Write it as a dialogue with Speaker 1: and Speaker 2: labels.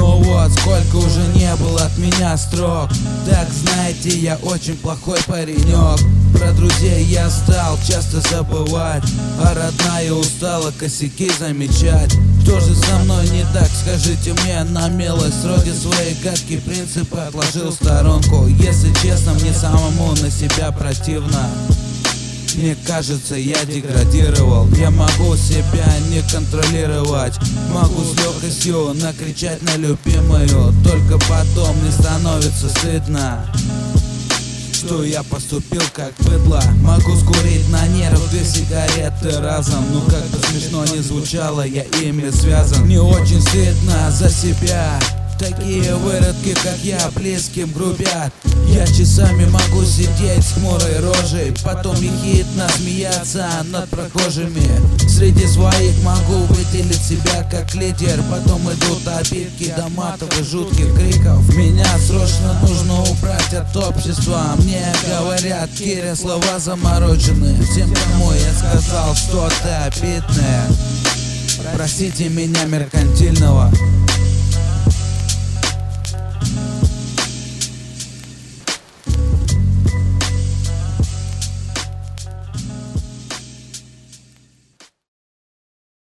Speaker 1: Ну вот, сколько уже не было от меня строк. Так знаете, я очень плохой паренек. Про друзей я стал часто забывать, а родная устала косяки замечать. Что же со мной не так, скажите мне на милость? Вроде свои гадкие принципы отложил в сторонку. Если честно, мне самому на себя противно. Мне кажется, я деградировал. Я могу себя не контролировать, могу с легкостью накричать на любимую. Только потом мне становится стыдно, что я поступил как быдло. Могу скурить на нерв 2 сигареты разом. Ну как бы смешно не звучало, я ими связан. Мне очень стыдно за себя. Такие выродки, как я, близким грубят. Я часами могу сидеть с хмурой рожей, потом ехидно смеяться над прохожими. Среди своих могу выделить себя как лидер. Потом идут обидки до матов и жутких криков. Меня срочно нужно убрать от общества. Мне говорят, Киря, слова замороченные. Всем, кому я сказал что-то обидное, простите меня меркантильного.